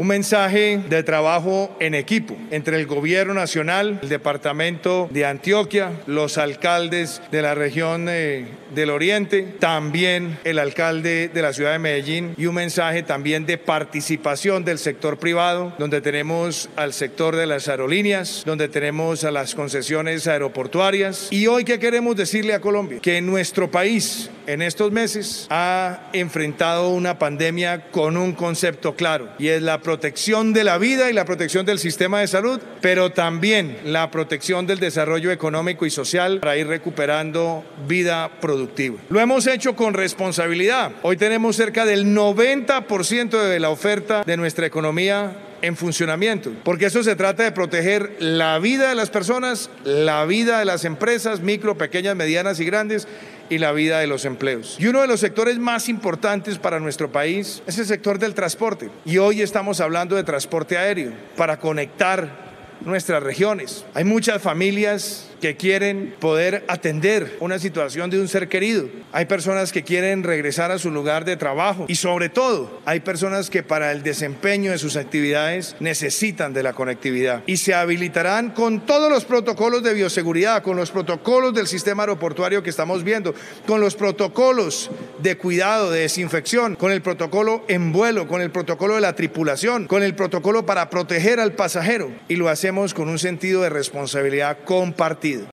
Un mensaje de trabajo en equipo entre el Gobierno Nacional, el Departamento de Antioquia, los alcaldes de la región del Oriente, también el alcalde de la ciudad de Medellín, y un mensaje también de participación del sector privado, donde tenemos al sector de las aerolíneas, donde tenemos a las concesiones aeroportuarias. Y hoy, ¿qué queremos decirle a Colombia? Que nuestro país en estos meses ha enfrentado una pandemia con un concepto claro, y es la protección de la vida y la protección del sistema de salud, pero también la protección del desarrollo económico y social para ir recuperando vida productiva. Lo hemos hecho con responsabilidad. Hoy tenemos cerca del 90% de la oferta de nuestra economía en funcionamiento, porque eso se trata de proteger la vida de las personas, la vida de las empresas, micro, pequeñas, medianas y grandes, y la vida de los empleos. Y uno de los sectores más importantes para nuestro país es el sector del transporte. Y hoy estamos hablando de transporte aéreo para conectar nuestras regiones. Hay muchas familias que quieren poder atender una situación de un ser querido. Hay personas que quieren regresar a su lugar de trabajo, y sobre todo hay personas que para el desempeño de sus actividades necesitan de la conectividad, y se habilitarán con todos los protocolos de bioseguridad, con los protocolos del sistema aeroportuario que estamos viendo, con los protocolos de cuidado, de desinfección, con el protocolo en vuelo, con el protocolo de la tripulación, con el protocolo para proteger al pasajero, y lo hacemos con un sentido de responsabilidad compartida.